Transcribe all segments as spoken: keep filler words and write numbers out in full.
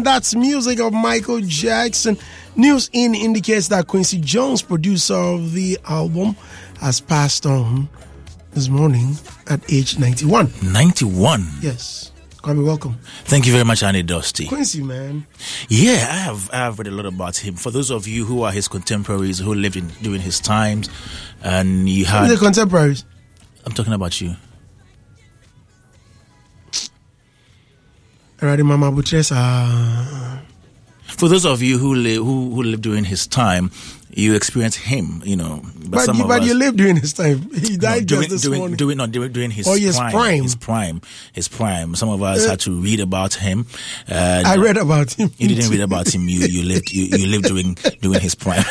That's music of Michael Jackson. News In indicates that Quincy Jones, producer of the album, has passed on this morning at age ninety-one. ninety-one? Yes. Kwame, welcome. Thank you very much, Annie Dusty. Quincy, man. Yeah, I have I have read a lot about him. For those of you who are his contemporaries, who lived in during his times, and you had... Who are the contemporaries? I'm talking about you. Alrighty, Mama Butresa. For those of you who live who, who lived during his time, you experienced him, you know. But, but, some you, of but us, you lived during his time. He died no, during, just this during, morning. During, no, during, during his, or his prime, prime. His prime. His prime. Some of us uh, had to read about him. Uh, I read about him. You didn't read about him. You you lived you, you lived during during his prime.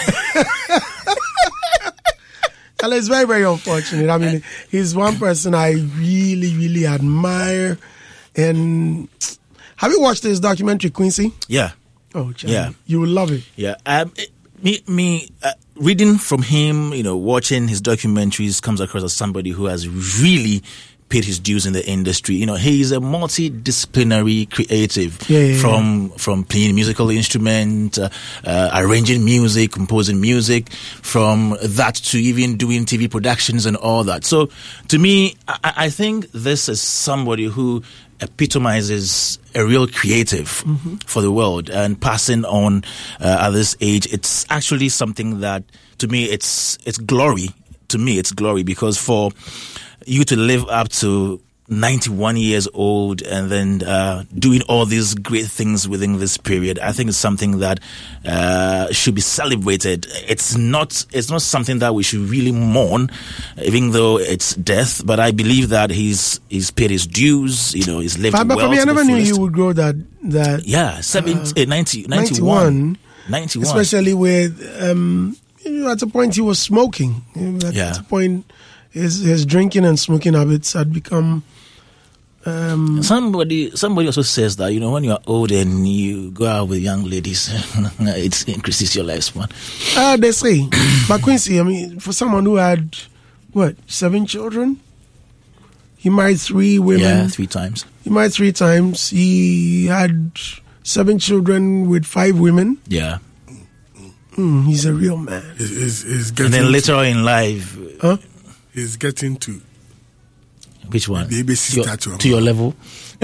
And it's very, very unfortunate. I mean, he's one person I really, really admire. And have you watched this documentary, Quincy? Yeah. Oh, Charlie, yeah. You will love it. Yeah. Um, me, me uh, reading from him, you know, watching his documentaries comes across as somebody who has really paid his dues in the industry. You know, he is a multidisciplinary creative, yeah, yeah, from yeah. from playing musical instrument, uh, uh, arranging music, composing music, from that to even doing T V productions and all that. So, to me, I, I think this is somebody who epitomizes a real creative mm-hmm. for the world, and passing on uh, at this age, it's actually something that, to me, it's it's glory. To me, it's glory, because for you to live up to ninety-one years old and then uh, doing all these great things within this period, I think it's something that uh, should be celebrated. It's not it's not something that we should really mourn, even though it's death. But I believe that he's he's paid his dues. You know, he's lived but, well. But for me, I never knew fullest. you would grow that that. Yeah, seventy, uh, ninety, ninety-one, ninety-one, especially with um, you know, at a point he was smoking. At, yeah. at a point, his his drinking and smoking habits had become. Um, somebody somebody also says that, you know, when you are old and you go out with young ladies, it increases your lifespan. Uh, they say. But Quincy, I mean, for someone who had, what, seven children? He married three women. Yeah, three times. He married three times. He had seven children with five women. Yeah. Mm, he's a real man. He's, he's, he's getting and then later to, on in life... Huh? He's getting to... Which one? Baby to, your, to, to your level?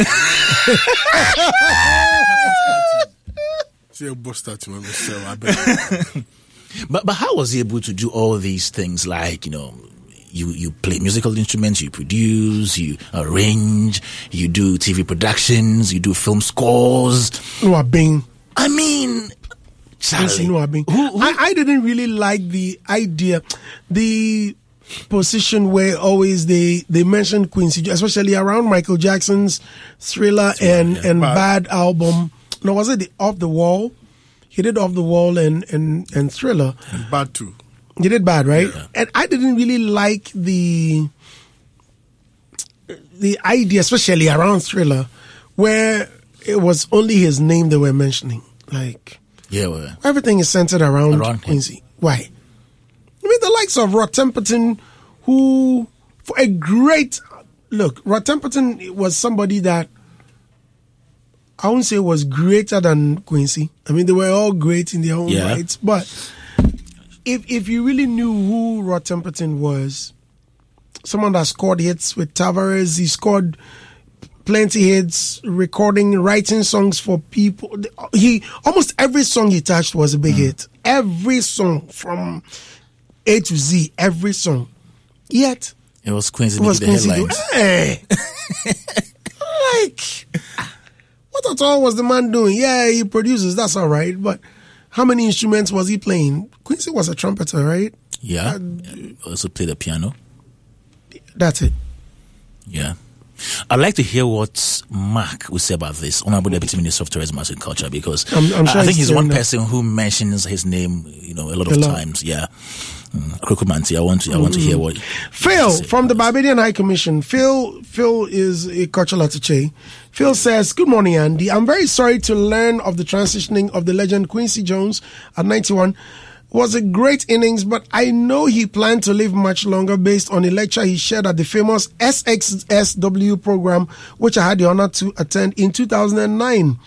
but but how was he able to do all these things? Like, you know, you, you play musical instruments, you produce, you arrange, you do T V productions, you do film scores. No, Bing. I mean... Charlie. No, Bing. Who, who? I, I didn't really like the idea. The... position where always they they mention Quincy, especially around Michael Jackson's Thriller and yeah. and Bad. Bad album. No, was it the Off the Wall? He did Off the Wall and and and Thriller. And Bad too. He did Bad, right? Yeah. And I didn't really like the the idea, especially around Thriller, where it was only his name they were mentioning. Like, yeah, well, everything is centered around, around Quincy. Him. Why? I mean, the likes of Rod Temperton, who, for a great look, Rod Temperton was somebody that I wouldn't say was greater than Quincy. I mean, they were all great in their own yeah. rights. But if if you really knew who Rod Temperton was, someone that scored hits with Tavares, he scored plenty hits, recording, writing songs for people. He almost every song he touched was a big mm. hit. Every song from A to Z, every song. Yet it was Quincy it was making the Quincy headlines. Hey. Like, what at all was the man doing? Yeah, he produces, that's all right. But how many instruments was he playing? Quincy was a trumpeter, right? Yeah. Uh, also played the piano. That's it. Yeah. I'd like to hear what Mark would say about this, Honorable Deputy Minister of Tourism and Culture, because I'm, I'm sure I think he's one that. person who mentions his name, you know, a lot of a lot. times. Yeah. Krokomanti, I want to, I want to hear what Phil from the Barbadian High Commission. Phil, Phil is a cultural attaché. Phil says, "Good morning, Andy. I'm very sorry to learn of the transitioning of the legend Quincy Jones at ninety-one. Was a great innings, but I know he planned to live much longer based on a lecture he shared at the famous S X S W program, which I had the honor to attend in two thousand nine.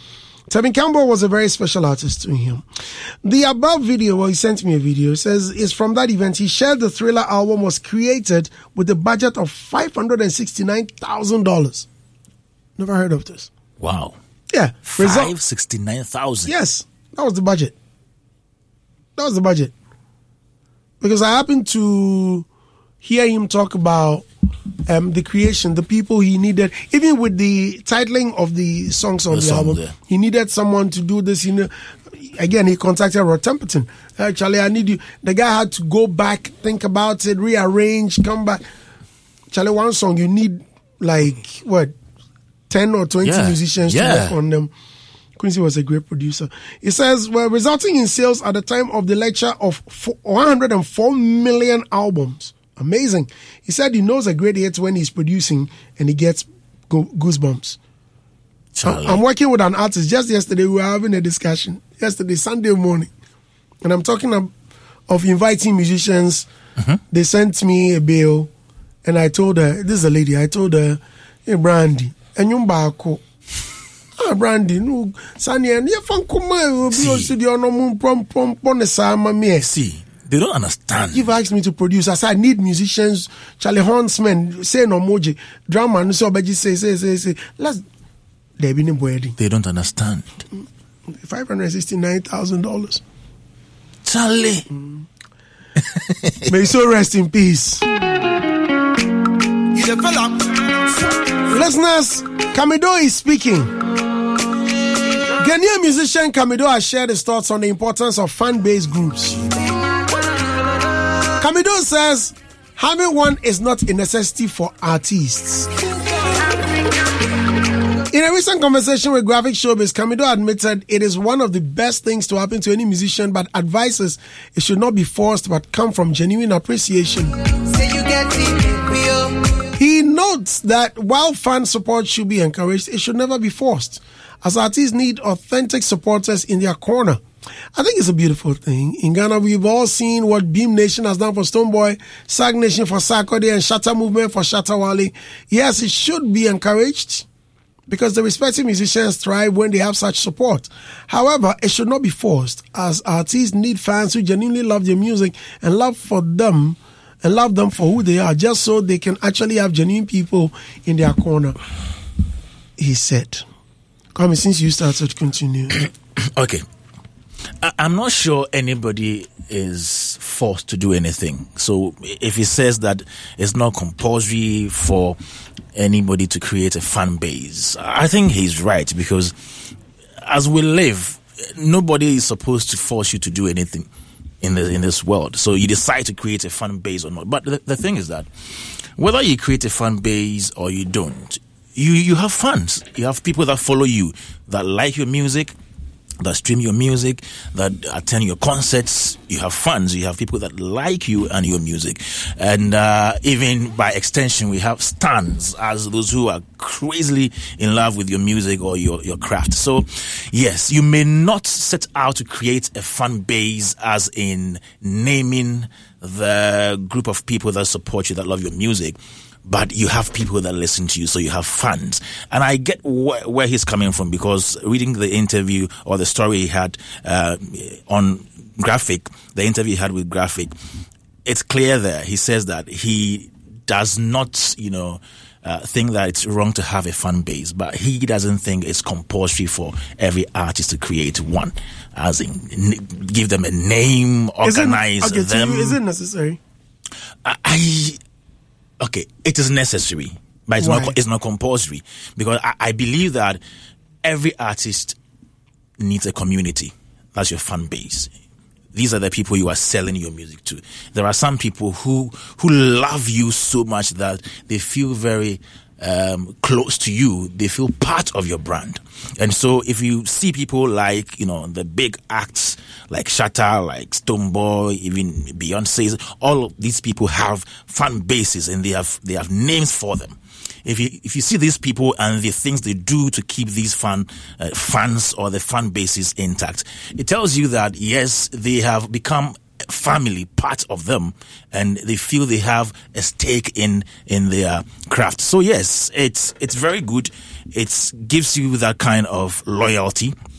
Tevin Campbell was a very special artist to him. The above video, well, he sent me a video, says is from that event. He shared the Thriller album was created with a budget of five hundred sixty-nine thousand dollars. Never heard of this. Wow. Yeah. five hundred sixty-nine thousand dollars. Yes. That was the budget. That was the budget. Because I happened to hear him talk about um, the creation, the people he needed, even with the titling of the songs on the, the song album. There. He needed someone to do this. You know, again, he contacted Rod Temperton. Actually, I need you. The guy had to go back, think about it, rearrange, come back. Charlie, one song, you need like, what, ten or twenty yeah. musicians yeah. to work on them. Quincy was a great producer. He says, well, resulting in sales at the time of the lecture of one hundred four million albums. Amazing. He said he knows a great hit when he's producing and he gets go- goosebumps. Charlie. I'm working with an artist. Just yesterday, we were having a discussion. Yesterday, Sunday morning. And I'm talking of, of inviting musicians. Mm-hmm. They sent me a bill. And I told her, this is a lady, I told her, hey, Brandy, and you back. Ah, Brandy, no, Sanya, you fan kuma, you be on moon prom prom pon the See, they don't understand. You've asked me to produce. I said I need musicians. Charlie Huntsman, say no moji, drama, and so Beji say say say say. Let's. They be wedding. They don't understand. Five hundred sixty-nine thousand dollars. Charlie, mm. May so rest in peace. Listeners, Kamido is speaking. Ghanaian musician Kamido has shared his thoughts on the importance of fan-based groups. Kamido says, having one is not a necessity for artists. In a recent conversation with Graphic Showbiz, Kamido admitted it is one of the best things to happen to any musician, but advises it should not be forced but come from genuine appreciation. He notes that while fan support should be encouraged, it should never be forced, as artists need authentic supporters in their corner. I think it's a beautiful thing. In Ghana, we've all seen what Beam Nation has done for Stonebwoy, Sag Nation for Sarkodie, and Shatta Movement for Shatta Wale. Yes, it should be encouraged because the respective musicians thrive when they have such support. However, it should not be forced, as artists need fans who genuinely love their music and love for them and love them for who they are, just so they can actually have genuine people in their corner. He said. Come, since you started, continue. Okay. I- I'm not sure anybody is forced to do anything. So if he says that it's not compulsory for anybody to create a fan base, I think he's right, because as we live, nobody is supposed to force you to do anything in the in this world. So you decide to create a fan base or not. But the, the thing is that whether you create a fan base or you don't, you you have fans. You have people that follow you, that like your music, that stream your music, that attend your concerts. You have fans. You have people that like you and your music. And uh, even by extension, we have stans, as those who are crazily in love with your music or your, your craft. So, yes, you may not set out to create a fan base as in naming the group of people that support you, that love your music, but you have people that listen to you, so you have fans. And I get wh- where he's coming from, because reading the interview or the story he had uh, on Graphic, the interview he had with Graphic, it's clear there. He says that he does not, you know, uh, think that it's wrong to have a fan base, but he doesn't think it's compulsory for every artist to create one, as in n- give them a name, organize is it, okay, them. You, is it necessary? I... I Okay, it is necessary, but it's Why? not it's not compulsory, because I, I believe that every artist needs a community. That's your fan base. These are the people you are selling your music to. There are some people who who love you so much that they feel very um, close to you. They feel part of your brand. And so if you see people like, you know, the big acts like Shatta, like Stonebwoy, even Beyonce, all of these people have fan bases and they have they have names for them. If you if you see these people and the things they do to keep these fan uh, fans or the fan bases intact, it tells you that yes, they have become family, part of them, and they feel they have a stake in in their craft. So yes, it's it's very good. It gives you that kind of loyalty.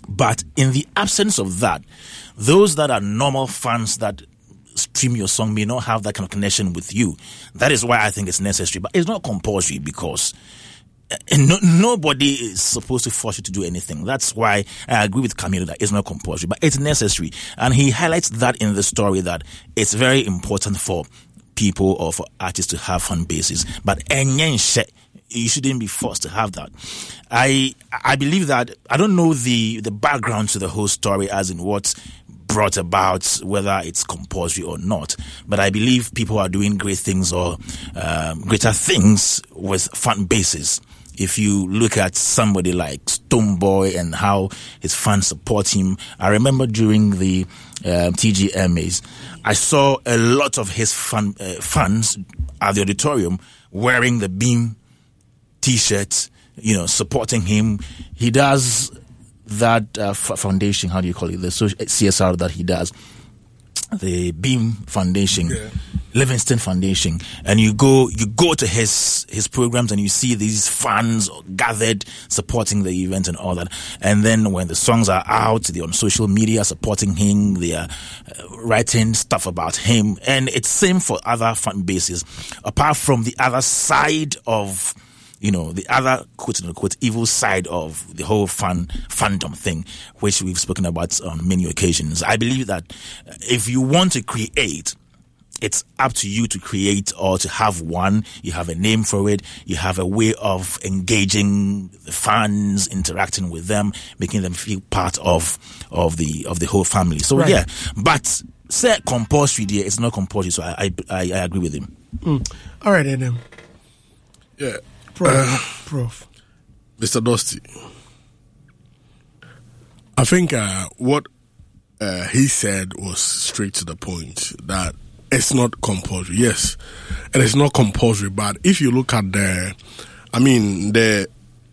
But in the absence of that, those that are normal fans that stream your song may not have that kind of connection with you. That is why I think it's necessary, but it's not compulsory, because no, nobody is supposed to force you to do anything. That's why I agree with Camilo that it's not compulsory, but it's necessary. And he highlights that in the story, that it's very important for people or for artists to have fan bases. But you shouldn't be forced to have that. I I believe that, I don't know the, the background to the whole story, as in what brought about whether it's compulsory or not, but I believe people are doing great things or um, greater things with fan bases. If you look at somebody like Stonebwoy and how his fans support him, I remember during the uh, T G M As, I saw a lot of his fan, uh, fans at the auditorium wearing the Beam T-shirts, you know, supporting him. He does that uh, f- foundation, how do you call it, the C S R that he does, the Beam Foundation, yeah. Livingston Foundation, and you go you go to his his programs and you see these fans gathered supporting the event and all that. And then when the songs are out, they're on social media supporting him, they are uh, writing stuff about him. And it's same for other fan bases, apart from the other side of, you know, the other quote unquote evil side of the whole fan fandom thing, which we've spoken about on many occasions. I believe that if you want to create, it's up to you to create or to have one. You have a name for it. You have a way of engaging the fans, interacting with them, making them feel part of of the of the whole family. So right. yeah, but say compulsory, dear, it's not compulsory. So I I, I agree with him. Mm. All right, Adam. Yeah. Prof, uh, Prof. Mister Dusty, I think uh, what uh, he said was straight to the point, that it's not compulsory. Yes, it is not compulsory, but if you look at the, I mean, the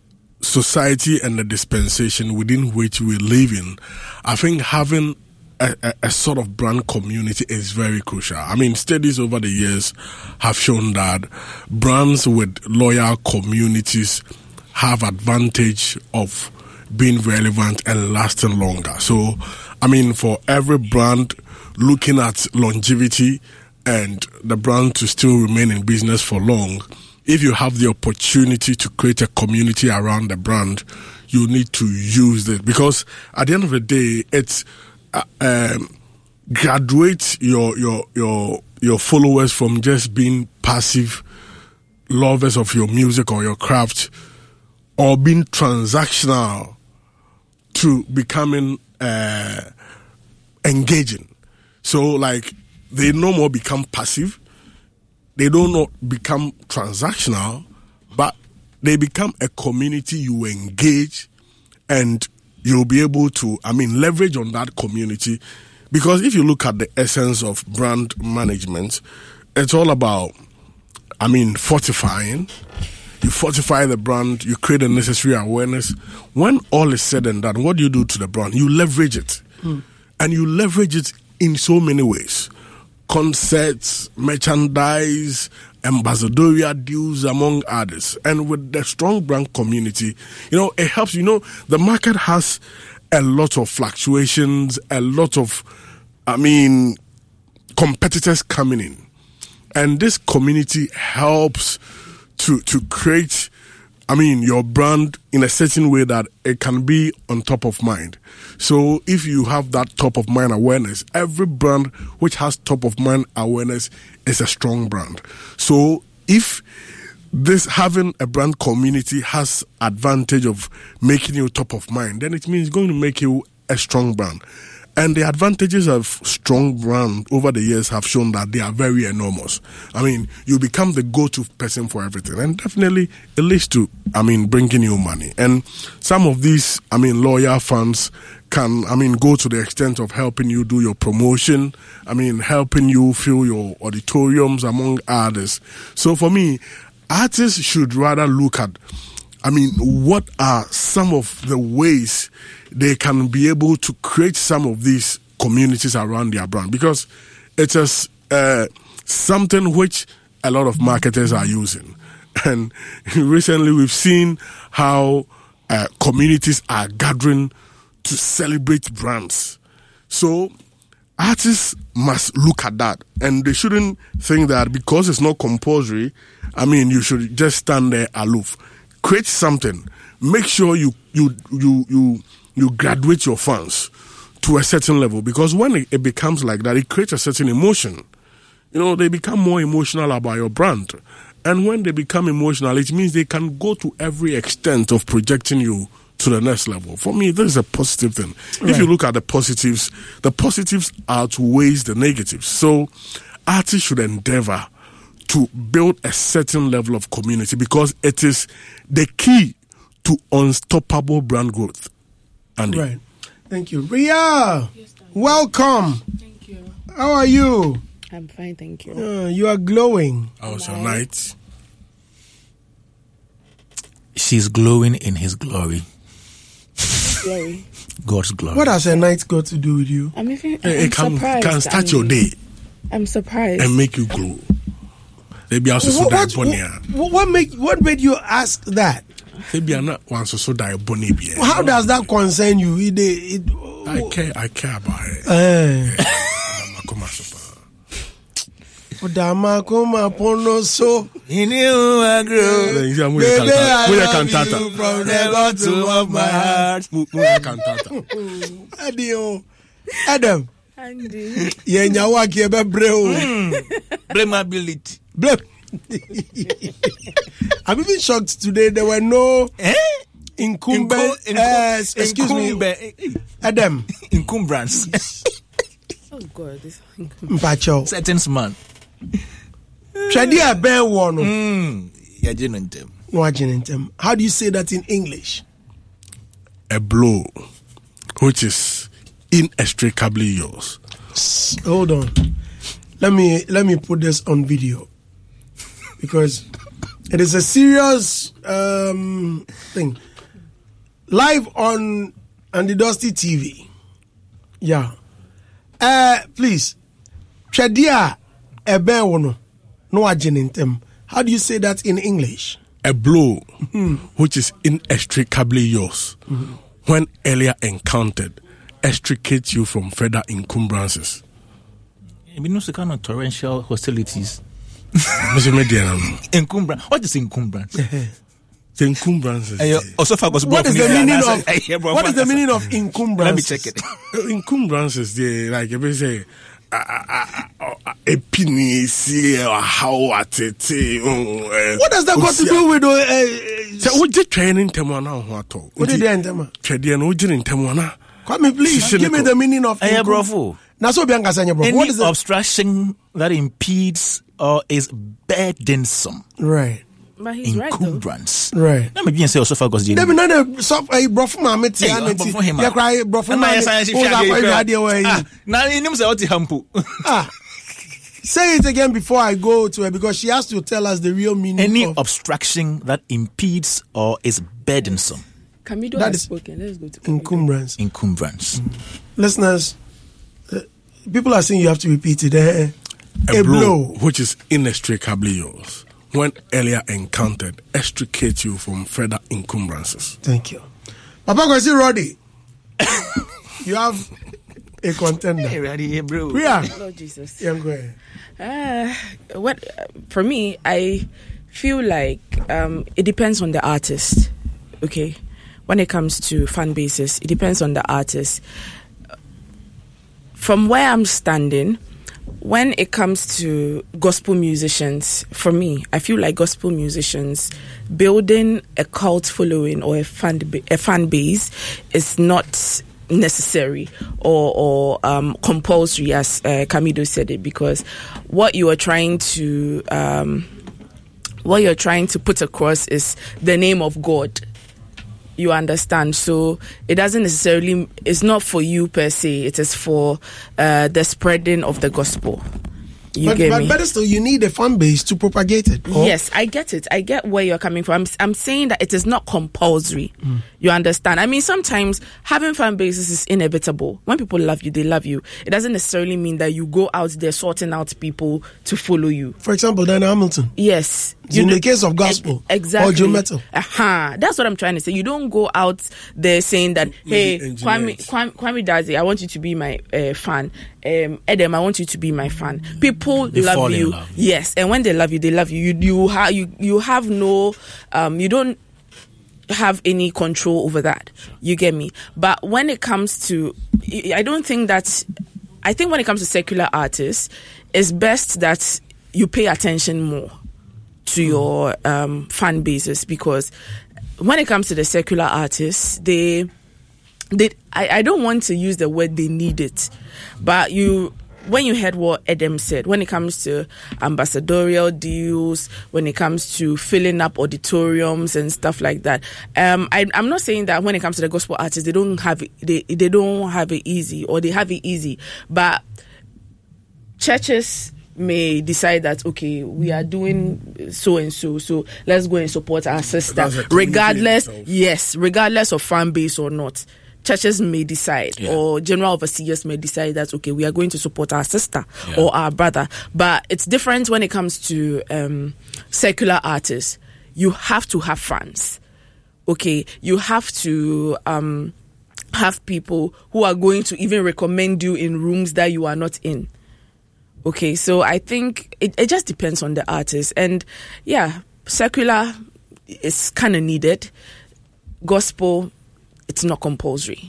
society and the dispensation within which we live in, I think having A, a, a sort of brand community is very crucial. I mean, studies over the years have shown that brands with loyal communities have advantage of being relevant and lasting longer. So, I mean, for every brand looking at longevity and the brand to still remain in business for long, if you have the opportunity to create a community around the brand, you need to use it, because at the end of the day, it's Uh, um, graduate your your your your followers from just being passive lovers of your music or your craft, or being transactional, to becoming uh, engaging. So, like, they no more become passive, they do not become transactional, but they become a community you engage, and you'll be able to, I mean, leverage on that community. Because if you look at the essence of brand management, it's all about, I mean, fortifying. You fortify the brand, you create the necessary awareness. When all is said and done, what do you do to the brand? You leverage it. Mm. And you leverage it in so many ways. Concerts, merchandise, ambassadorial deals, among others. And with the strong brand community, you know, it helps. You know, the market has a lot of fluctuations, a lot of, I mean, competitors coming in. And this community helps to to create, I mean, your brand in a certain way that it can be on top of mind. So if you have that top of mind awareness, every brand which has top of mind awareness is a strong brand. So if this having a brand community has advantage of making you top of mind, then it means it's going to make you a strong brand. And the advantages of strong brand over the years have shown that they are very enormous. I mean, you become the go-to person for everything. And definitely it leads to, I mean, bringing you money. And some of these, I mean, loyal fans can, I mean, go to the extent of helping you do your promotion. I mean, helping you fill your auditoriums, among others. So for me, artists should rather look at, I mean, what are some of the ways they can be able to create some of these communities around their brand, because it is uh, something which a lot of marketers are using. And recently we've seen how uh, communities are gathering to celebrate brands. So artists must look at that, and they shouldn't think that because it's not compulsory, I mean, you should just stand there aloof. Create something. Make sure you you you you you graduate your fans to a certain level, because when it, it becomes like that, it creates a certain emotion. You know, they become more emotional about your brand. And when they become emotional, it means they can go to every extent of projecting you to the next level. For me, this is a positive thing. Right. If you look at the positives, the positives outweighs the negatives. So artists should endeavor to build a certain level of community, because it is the key to unstoppable brand growth. Andy. Right. Thank you. Ria, yes, welcome. Thank you. How are you? I'm fine, thank you. Uh, you are glowing. How was your night? She's glowing in his glory. Glory. God's glory. What has a night got to do with you? I'm even Hey, I'm it can, surprised. can start I'm, your day I'm surprised. and make you glow. Maybe also so What, die what, what, what, make, what made you ask that? Maybe I'm not one so so die bunny. How does that concern you? It, it, I care. I care about it. Uh, Come on, super. Dama kuma pono so. In you I grow. Baby, I love cantata. you from the bottom of my heart. Cantata. Adio, Adam. Andy. Yeah, nyawa kiebe breo. Blamability. Blame. I'm even shocked today. There were no Eh? incumbent. Incum- uh, excuse incumbe- me, Adam. Encumbrance. Oh God, this Mpacho. Settings man. Shadi abe wono. Mm. Yajinentem. No ajinentem. How do you say that in English? A blow, which is inextricably yours. Hold on. Let me let me put this on video, because it is a serious um, thing. Live on on the Dusty T V. Yeah. Uh, please. Chadia ebe wono no ajinentem. How do you say that in English? A blow, mm-hmm. which is inextricably yours, mm-hmm. when earlier encountered, extricates you from further encumbrances. You know, kind of torrential hostilities. Encumbrance. What is encumbrance? The encumbrances. What is the meaning of what is the meaning of encumbrance? Let me check it. Encumbrances, they like if they say a penny, see how at it. What does that got to do with? So we just training Temwana. What did they enter? Trading, we didn't Temwana. Come me, please. Give me the meaning of encumbrance. Any What obstruction that impedes or is burdensome. Right. But he's encumbrance. Right. Let me be say also focus. There be no soft a brof mama ti anati. Ya cry brof mama. Now you say what hampu. Ah. Say it again before I go to her, because she has to tell us the real meaning. Any of obstruction that impedes or is burdensome. Camido has spoken. Let's go to Camido. Encumbrance. Encumbrance. Mm. Listeners, uh, people are saying you have to repeat it. Eh? A, a blow, blow which is inextricably yours, when earlier encountered, extricates you from further encumbrances. Thank you. Papa Kwesi Roddy, you have a contender. Hey, ready, hey, bro. We are. Lord Jesus. Yeah, go ahead. Uh, what, uh, for me, I feel like um, it depends on the artist, okay? When it comes to fan bases, it depends on the artist. From where I'm standing, when it comes to gospel musicians, for me, I feel like gospel musicians building a cult following or a fan a fan base is not necessary or or um, compulsory, as uh, Camido said it, because what you are trying to um, what you're trying to put across is the name of God. You understand? So it doesn't necessarily, it's not for you per se, it is for uh, the spreading of the gospel. You but, get but me? better still, you need a fan base to propagate it. Or? Yes, I get it. I get where you're coming from. I'm, I'm saying that it is not compulsory. Mm. You understand? I mean, sometimes having fan bases is inevitable. When people love you, they love you. It doesn't necessarily mean that you go out there sorting out people to follow you. For example, Diana Hamilton. Yes. You in do, the case of gospel, e- exactly. or Joe Metal. Uh-huh. That's what I'm trying to say. You don't go out there saying that, hey, Kwame, Kwame, Kwame Dadzie, I want you to be my uh, fan. Um, Edem, I want you to be my fan. People they love you. love. Yes, and when they love you, they love you. You you have you you have no, um, you don't have any control over that. You get me? But when it comes to, I don't think that. I think when it comes to secular artists, it's best that you pay attention more to your um, fan bases, because when it comes to the secular artists, they, they, I, I don't want to use the word they need it, but you, when you heard what Edem said, when it comes to ambassadorial deals, when it comes to filling up auditoriums and stuff like that, um, I, I'm not saying that when it comes to the gospel artists, they don't have it, they they don't have it easy, or they have it easy, but churches may decide that, okay, we are doing so and so, so let's go and support our sister, regardless, yes, regardless of fan base or not. Churches may decide, yeah. or general overseers may decide that, okay, we are going to support our sister yeah. or our brother. But it's different when it comes to um, secular artists. You have to have fans. Okay, you have to um, have people who are going to even recommend you in rooms that you are not in. Okay, so I think it, it just depends on the artist. And yeah, secular is kind of needed. Gospel, it's not compulsory.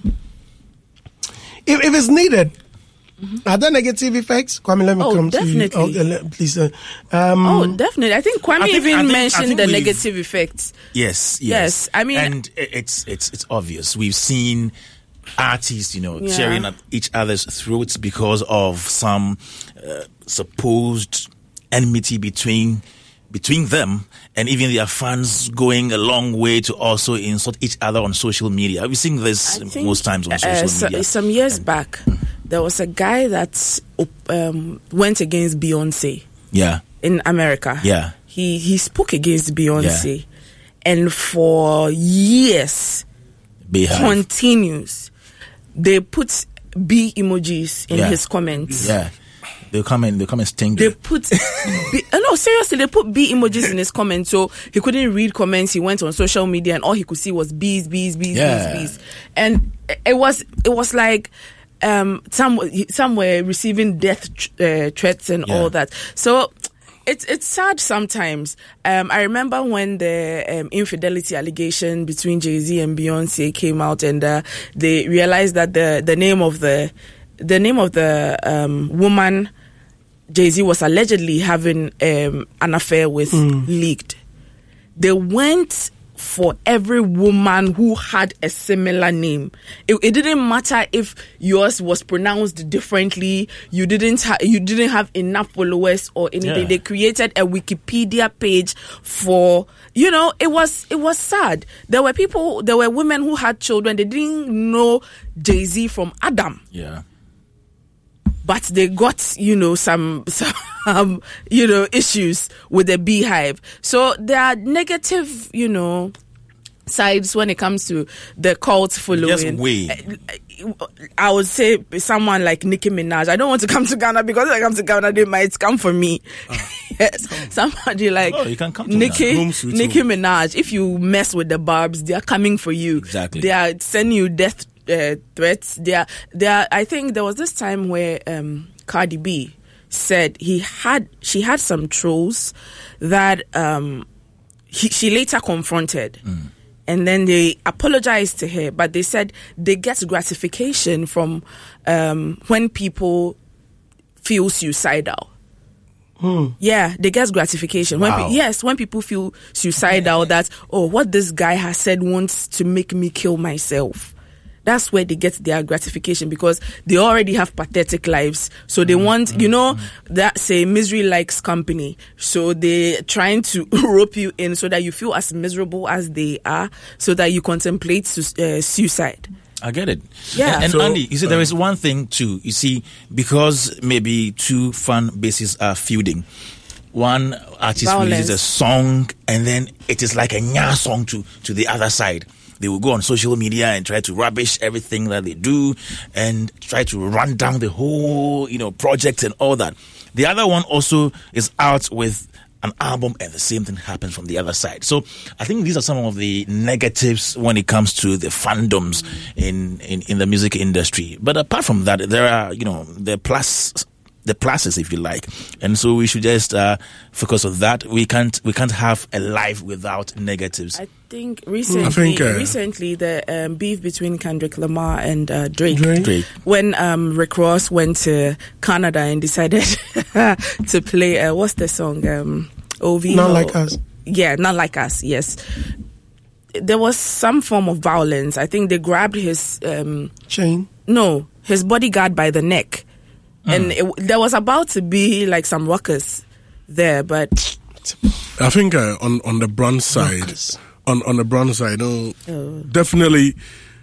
If, if it's needed, mm-hmm. are there negative effects? Kwame, let me oh, come definitely. to you. Oh, uh, please. Uh, um, oh, definitely. I think Kwame I think, even I think, mentioned I think the negative effects. Yes, yes, yes. I mean, and it's it's it's obvious. We've seen artists, you know, yeah. tearing at each other's throats because of some uh, supposed enmity between between them, and even their fans going a long way to also insult each other on social media. We've seen this think, most times on social uh, so, media. Some years and, back, there was a guy that um, went against Beyonce. Yeah. In America. Yeah. He he spoke against Beyonce, yeah. and for years, Behave. continues. They put B emojis in yeah. his comments. Yeah. They come and they come and stink. They put B, no, seriously, they put B emojis in his comments, so he couldn't read comments. He went on social media and all he could see was bees, bees, bees, yeah. bees, bees. And it was it was like um some some were receiving death uh, threats and yeah. all that. So It's it's sad sometimes. Um, I remember when the um, infidelity allegation between Jay-Z and Beyonce came out, and uh, they realized that the, the name of the the name of the um, woman Jay-Z was allegedly having um, an affair with mm. leaked. They went for every woman who had a similar name. It, it didn't matter if yours was pronounced differently. You didn't ha- you didn't have enough followers or anything. Yeah. They created a Wikipedia page for, you know, it was it was sad. There were people, there were women who had children. They didn't know Jay-Z from Adam. Yeah. But they got, you know, some, some um, you know, issues with the Beehive. So there are negative, you know, sides when it comes to the cult following. Just way. I would say someone like Nicki Minaj. I don't want to come to Ghana because if I come to Ghana, they might come for me. Uh, yes, somebody like oh, you can come to Nicki, Nicki Minaj. If you mess with the Barbs, they are coming for you. Exactly. They are sending you death uh, threats. They are. They are. I think there was this time where um, Cardi B said he had she had some trolls that um, he, she later confronted. Mm. And then they apologized to her, but they said they get gratification from um, when people feel suicidal. Hmm. Yeah, they get gratification. When wow. pe- yes, when people feel suicidal, that, oh, what this guy has said wants to make me kill myself. That's where they get their gratification because they already have pathetic lives. So they mm, want, mm, you know, mm. that say misery likes company. So they're trying to rope you in so that you feel as miserable as they are so that you contemplate su- uh, suicide. I get it. Yeah. And, and so, Andy, you see, there is one thing too. You see, because maybe two fan bases are feuding. One artist Violence. releases a song and then it is like a nya song to, to the other side. They will go on social media and try to rubbish everything that they do and try to run down the whole, you know, project and all that. The other one also is out with an album and the same thing happens from the other side. So I think these are some of the negatives when it comes to the fandoms in, in, in the music industry. But apart from that, there are, you know, the plus the pluses, if you like, and so we should just uh, focus on that. We can't we can't have a life without negatives. I think recently, I think, uh, recently the um, beef between Kendrick Lamar and uh, Drake, Drake. Drake. when um, Rick Ross went to Canada and decided to play uh, what's the song? Um, O V. Not Like Us. Yeah, Not Like Us. Yes. There was some form of violence. I think they grabbed his um, Chain. no, his bodyguard by the neck. And it, there was about to be like some ruckus there, but I think uh, on on the brand side, Ruckus. on on the brand side, no, Oh. definitely,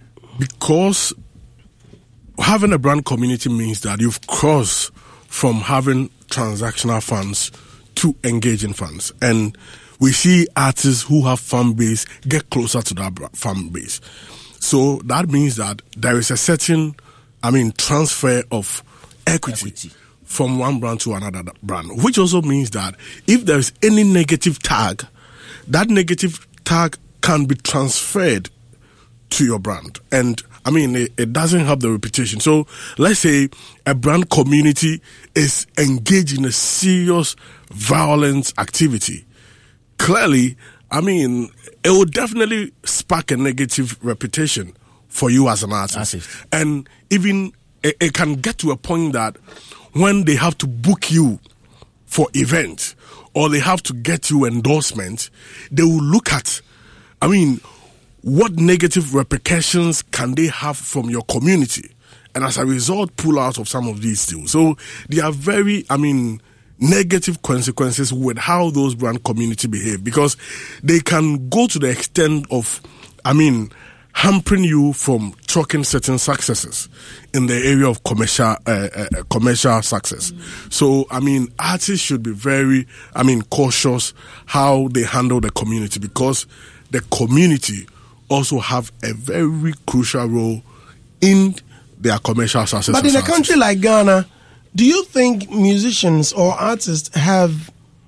because having a brand community means that you've crossed from having transactional fans to engaging fans, and we see artists who have fan base get closer to that bra- fan base. So that means that there is a certain, I mean, transfer of equity, Equity. from one brand to another brand, which also means that if there is any negative tag, that negative tag can be transferred to your brand. And I mean, it, it doesn't have the reputation. So let's say a brand community is engaged in a serious violent activity. Clearly, I mean, it will definitely spark a negative reputation for you as an artist. Artist. And even it, it can get to a point that when they have to book you for events or they have to get you endorsement, they will look at, I mean, what negative repercussions can they have from your community? And as a result, pull out of some of these deals. So they are very, I mean, negative consequences with how those brand community behave, because they can go to the extent of, I mean, hampering you from chalking certain successes in the area of commercial uh, uh, commercial success. Mm. So, I mean, artists should be very, I mean, cautious how they handle the community, because the community also have a very crucial role in their commercial success. But in a society. country like Ghana, do you think musicians or artists have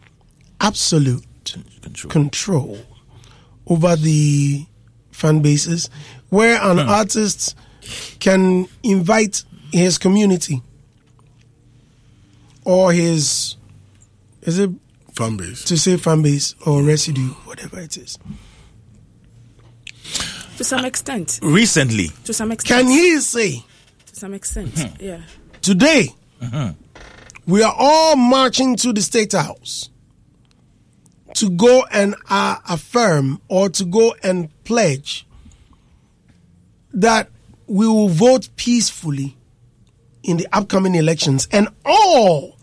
absolute Control. control over the fan bases, where an Hmm. artist can invite his community or his, is it fan base. to say fan base or residue, whatever it is? to some extent, Recently, to some extent, Can he say, to some extent, yeah. today, we are all marching to the State House to go and uh, affirm or to go and pledge that we will vote peacefully in the upcoming elections, and all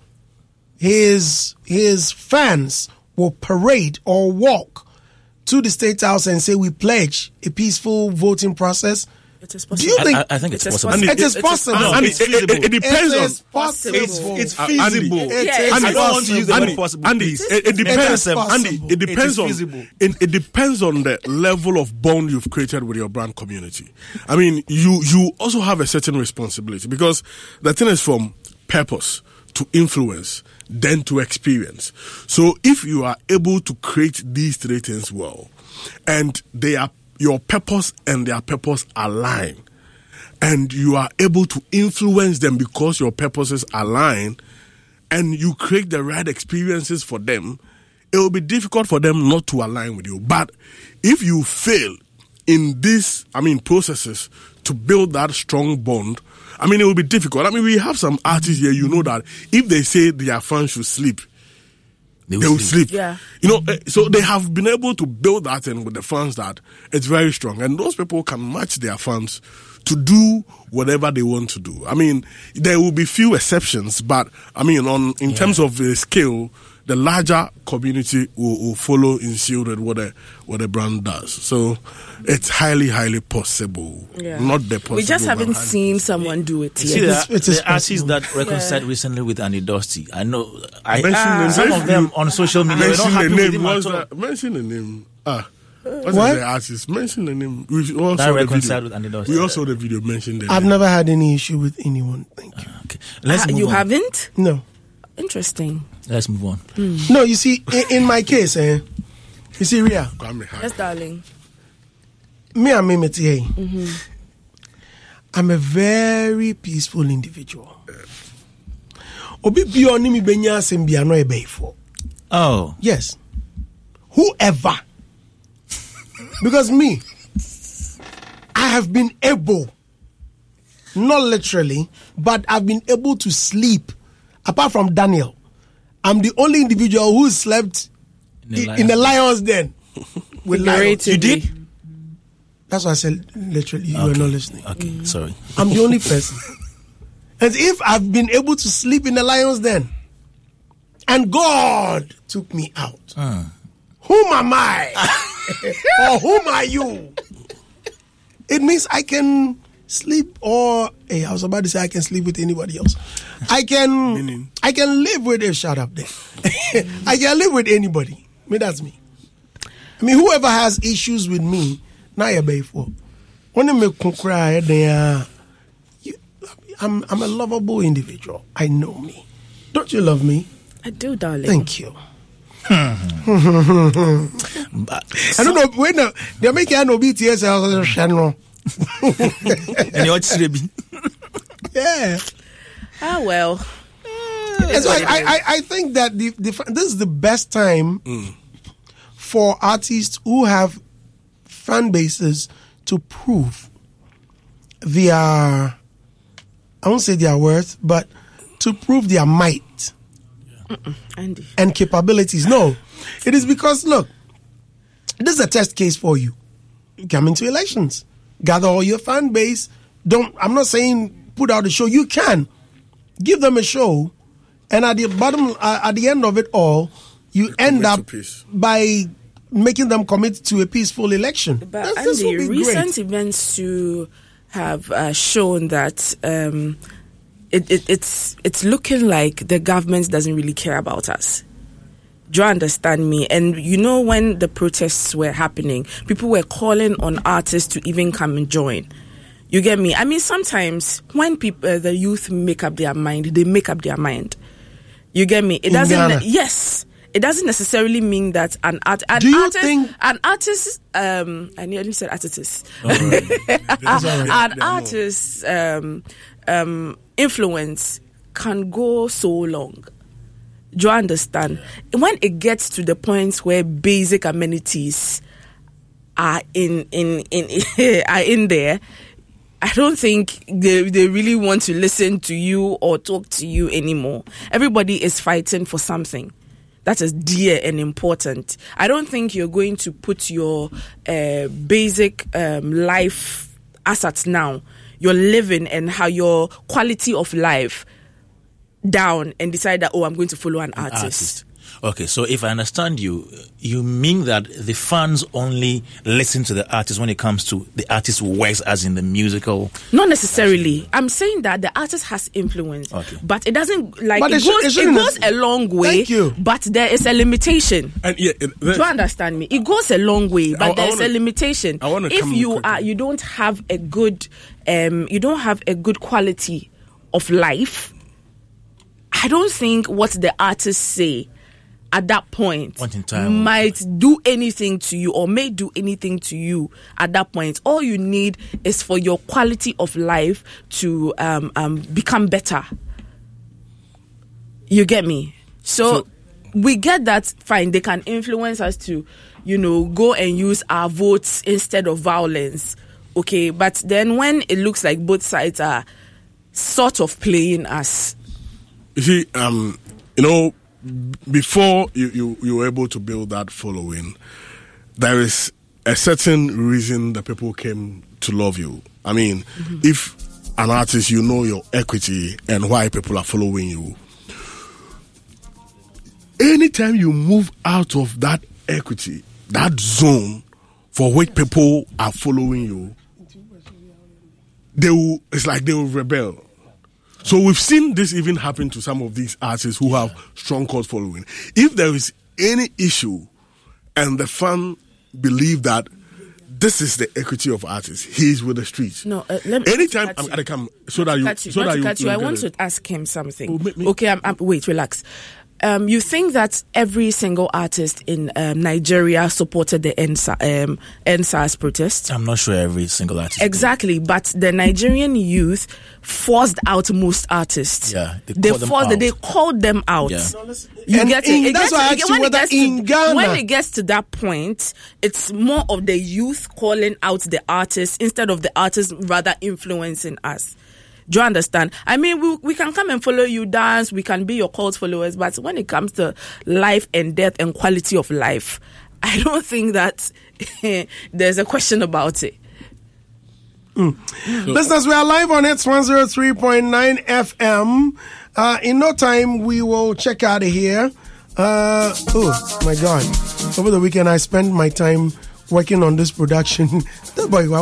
his his fans will parade or walk to the State House and say we pledge a peaceful voting process? It is Do possible. you I, think I, I think it's It is possible. possible. it is possible? No, And it's it, it, feasible. it, it depends It on. is possible. It's- It's uh, feasible. Andy, It Yeah, is it's- I don't want to use the possible. word possible. Andy, please. it, it depends. It is Andy, possible. it depends It is on. feasible. It, it depends on the level of bond you've created with your brand community. I mean, you you also have a certain responsibility, because the thing is from purpose to influence, then to experience. So if you are able to create these three things well, and they are your purpose and their purpose align, and you are able to influence them because your purposes align, and you create the right experiences for them, it will be difficult for them not to align with you. But if you fail in these, I mean, processes to build that strong bond, I mean, it will be difficult. I mean, we have some artists here, you know, that if they say their fans should sleep, They they will sleep. Yeah. You know, eh, so they have been able to build that in with the fans that it's very strong. And those people can match their fans to do whatever they want to do. I mean, there will be few exceptions, but I mean, on in terms of the scale, the larger community will, will follow in suit with what a what a brand does. So it's highly, highly possible. Yeah. Not the possible. We just but haven't highly seen someone do it You see, yet. the, It is the artists possible. that reconciled recently with Andy Dusty, I know, I Mention ah, the some name. of them on social media were not Mention happy the with name. him What's at all. that? Mention the name. Ah. What's What? the artist? Mention the name. We all That saw the reconciled video. with Andy Dusty. We all saw the video. Mention the I've name. never had any issue with anyone. Thank you. Okay. Let's Ah, move you on. haven't? No. Interesting. Let's move on. Mm. No, you see, in, in my case, eh, you see, Ria. Yes, darling. Me and me, mm-hmm. I'm a very peaceful individual. Obi bioni mi benya sembia no ebe for. Oh. Yes. Whoever. Because me, I have been able, not literally, but I've been able to sleep. Apart from Daniel, I'm the only individual who slept in the, in the lion's den. With lions. You did? That's what I said. Literally, you okay. were not listening. Okay, mm. sorry. I'm the only person. As if I've been able to sleep in the lion's den, and God took me out. Uh. Whom am I? Or whom are you? It means I can sleep, or hey, I was about to say I can sleep with anybody else. I can, Meaning? I can live with a shut up there. I can live with anybody. I mean, that's me. I mean, whoever has issues with me, now you're bay for. When me cry, I'm I'm a lovable individual. I know me. Don't you love me? I do, darling. Thank you. I don't know when uh, they're making no B T S channel. And you're yeah. Ah well. That's why I, I, I think that the, the this is the best time mm. for artists who have fan bases to prove their, I won't say their worth, but to prove their might. Andy. And capabilities. No, it is because, look, this is a test case for you. You come into elections, gather all your fan base. Don't, I'm not saying put out a show. You can give them a show, and at the bottom, uh, at the end of it all, you they end up by making them commit to a peaceful election. But That's, Andy, recent great. events to have uh, shown that um, it, it, it's it's looking like the government doesn't really care about us. Do you understand me? And you know, when the protests were happening, people were calling on artists to even come and join. You get me? I mean, sometimes when people, uh, the youth make up their mind, they make up their mind. You get me? It doesn't. Yes. It doesn't necessarily mean that an art, an Do you artist, think an artist, um, I nearly said artist, oh, right. an artist's um, um, influence can go so long. Do you understand? When it gets to the point where basic amenities are in in in are in there, I don't think they they really want to listen to you or talk to you anymore. Everybody is fighting for something that is dear and important. I don't think you're going to put your uh, basic um, life assets now, your living and how your quality of life down and decide that, oh, I'm going to follow an, an artist. artist. Okay, so if I understand you, you mean that the fans only listen to the artist when it comes to the artist's works, as in the musical? Not necessarily. I'm saying that the artist has influence, okay. But it doesn't like but it, it goes. It, it goes a long way. Thank you. But there is a limitation. And yeah, it, do you understand me? It goes a long way, but there is a limitation. I want to if you are, you don't have a good, um, you don't have a good quality of life. I don't think what the artists say at that point might do anything to you or may do anything to you at that point. All you need is for your quality of life to um, um, become better. You get me? So, so we get that, fine, they can influence us to, you know, go and use our votes instead of violence. Okay, but then when it looks like both sides are sort of playing us. You see, um, you know, before you, you, you were able to build that following, there is a certain reason that people came to love you. I mean, mm-hmm. if an artist, you know your equity and why people are following you. Anytime you move out of that equity, that zone for which people are following you, they will, it's like they will rebel. So we've seen this even happen to some of these artists who have strong cult following. If there is any issue and the fan believe that this is the equity of artists, he's with the streets. No, uh, let me anytime I'm gonna come so that you, you so that you, you, I want it. to ask him something. Oh, me, me. Okay, I'm, I'm, wait, relax. um, you think that every single artist in um, Nigeria supported the N S A S, um, N S A S protest? I'm not sure every single artist. Exactly, did. But the Nigerian youth forced out most artists. Yeah, they, they called forced them they called them out. Yeah. You and get in, it. it that's gets why I to, asked you when whether it gets in to, Ghana, when it gets to that point, it's more of the youth calling out the artists instead of the artists rather influencing us. Do you understand? I mean, we we can come and follow you dance, we can be your cult followers, but when it comes to life and death and quality of life, I don't think that there's a question about it. Mm. So, listeners, we are live on Hits one oh three point nine F M. Uh, in no time, we will check out of here. Uh, oh, my God. Over the weekend, I spent my time working on this production. Boy,